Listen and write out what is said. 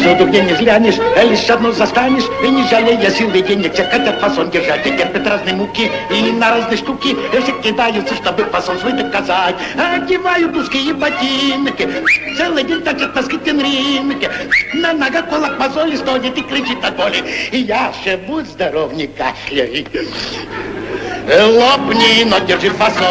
Всюду, где не взглянешь, лишь одно застанешь. И не жалея сил и денег, все хотят фасон держать. И терпят разные муки, и на разные штуки. Все кидаются, чтобы фасон свой доказать. Одевают узкие ботинки, целый день точат носки тенринки. На ногах кулак мозоли стонет и кричит от боли. И я же будь здоров, не кашляй. Лопни, но держи фасон.